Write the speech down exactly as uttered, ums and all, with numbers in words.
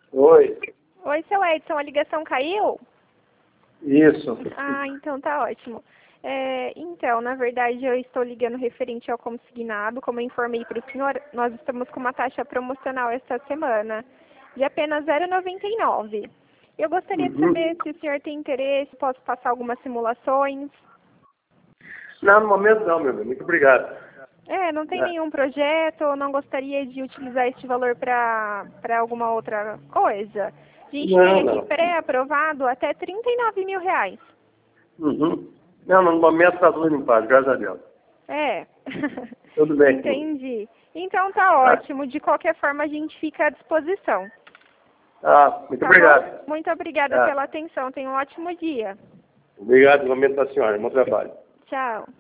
Oi. Oi, seu Edson, a ligação caiu? Isso. Ah, então tá ótimo. É, então, na verdade, eu estou ligando referente ao consignado. Como eu informei para o senhor, nós estamos com uma taxa promocional esta semana de apenas zero vírgula noventa e nove. Eu gostaria de Uhum. saber se o senhor tem interesse, posso passar algumas simulações. Não, no momento não, meu bem. Muito obrigado. É, não tem É. nenhum projeto ou não gostaria de utilizar este valor para para alguma outra coisa? A gente Não, tem aqui não. pré-aprovado até trinta e nove mil reais. Uhum. Não, no momento está tudo em paz, graças a Deus. É. Tudo bem. Entendi. Então tá Tá. ótimo. De qualquer forma, a gente fica à disposição. Ah, muito Tá obrigado. bom? Muito obrigada Ah, pela atenção. Tenha um ótimo dia. obrigado, igualmente para a senhora. Bom trabalho. Tchau.